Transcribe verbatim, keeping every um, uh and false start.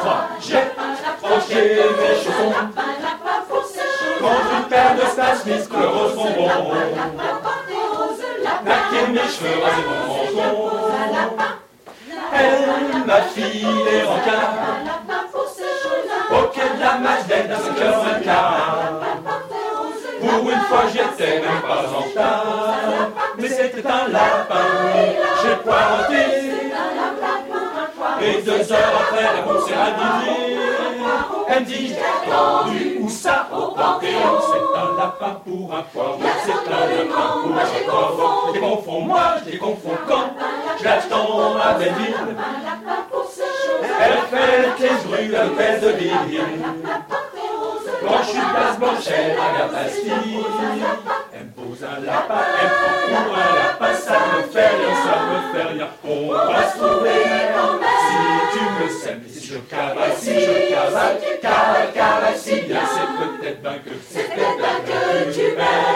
trois, j'ai tranché mes chaussons. Contre une paire de Stan Smith couleur rose bonbon. Naqué mes cheveux, rasé mon menton. Elle m'a filé rencard au quai de la Madeleine à cinq heures vingt-quatre. Pour une fois j'étais même pas en retard, mais c'était un lapin, j'ai poireauté. Et deux heures après la course est arrivée. Elle me dit, j'ai entendu où ça au Panthéon. C'est un lapin pour un poireau, c'est un lapin pour un poireau. Je les confonds moi, je les confonds quand je l'attends à Belleville. Elle fait les bruits, elle fait de l'île. Quand je suis place Blanchette à la Bastille, elle me pose un lapin, elle me prend pour un lapin. Ça me fait rien, ça me fait rien. On va se trouver si tu me sèmes. Si je cavale, si je cavale, cavale, cavale, si bien c'est peut-être bien que c'est peut-être bien que tu m'aimes.